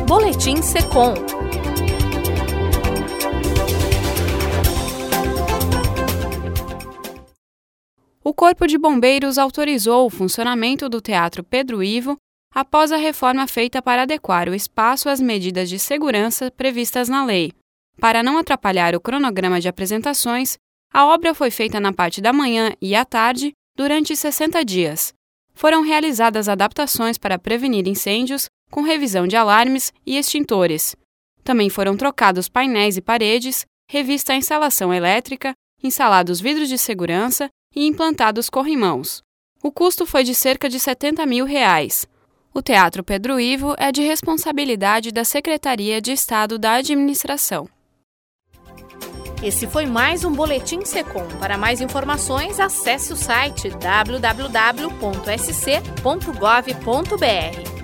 Boletim Secom. O Corpo de Bombeiros autorizou o funcionamento do Teatro Pedro Ivo após a reforma feita para adequar o espaço às medidas de segurança previstas na lei. Para não atrapalhar o cronograma de apresentações, a obra foi feita na parte da manhã e à tarde durante 60 dias. Foram realizadas adaptações para prevenir incêndios, com revisão de alarmes e extintores. Também foram trocados painéis e paredes, revista a instalação elétrica, instalados vidros de segurança e implantados corrimãos. O custo foi de cerca de R$70 mil. O Teatro Pedro Ivo é de responsabilidade da Secretaria de Estado da Administração. Esse foi mais um Boletim Secom. Para mais informações, acesse o site www.sc.gov.br.